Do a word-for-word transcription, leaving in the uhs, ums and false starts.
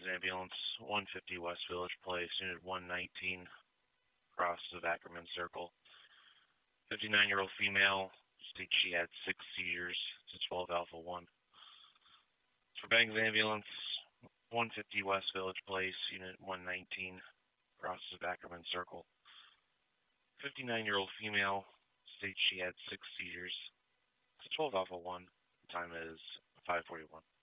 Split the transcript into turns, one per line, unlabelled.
Ambulance, one fifty West Village Place, Unit one nineteen, crosses of Ackerman Circle. fifty-nine-year-old female, states she had six seizures to twelve Alpha one. For Bangs Ambulance, one fifty West Village Place, Unit one nineteen, crosses of Ackerman Circle. fifty-nine-year-old female, states she had six seizures to twelve Alpha one. Time is five forty-one.